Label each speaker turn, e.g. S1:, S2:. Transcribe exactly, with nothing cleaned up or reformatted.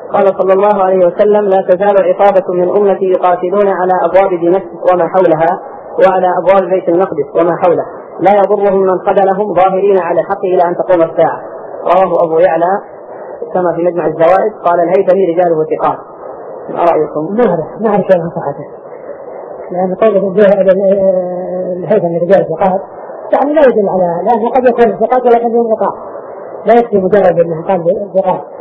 S1: قال صلى الله عليه وسلم: لا تزال عصابة من أمتي يقاتلون على أبواب دمشق وما حولها وعلى أبواب بيت المقدس وما حوله لا يضرهم من خذلهم ظاهرين على الحق إلى أن تقوم الساعة. رواه أبو يعلى كما في مجمع الزوائد. قال الهيثمي: رجاله ثقات. ما رأيكم؟
S2: ما أعرف ما أعرف شيء عن صحته، لأن قوله الهيثمي رجال ثقات يعني لا يدل على، لأنه قد يكون ثقات ولا قد يكون ثقات، لا يكفي مجرد أنه قال ثقات.